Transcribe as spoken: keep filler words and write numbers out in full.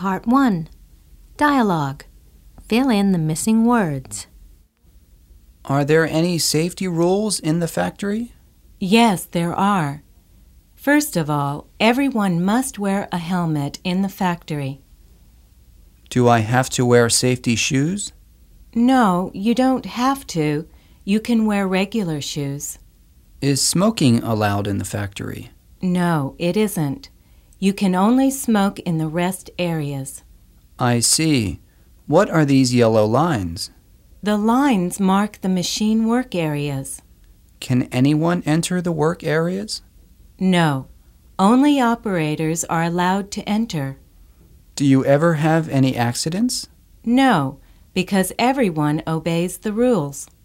Part one. Dialogue. Fill in the missing words. Are there any safety rules in the factory? Yes, there are. First of all, everyone must wear a helmet in the factory. Do I have to wear safety shoes? No, you don't have to. You can wear regular shoes. Is smoking allowed in the factory? No, it isn't. You can only smoke in the rest areas. I see. What are these yellow lines? The lines mark the machine work areas. Can anyone enter the work areas? No, only operators are allowed to enter. Do you ever have any accidents? No, because everyone obeys the rules.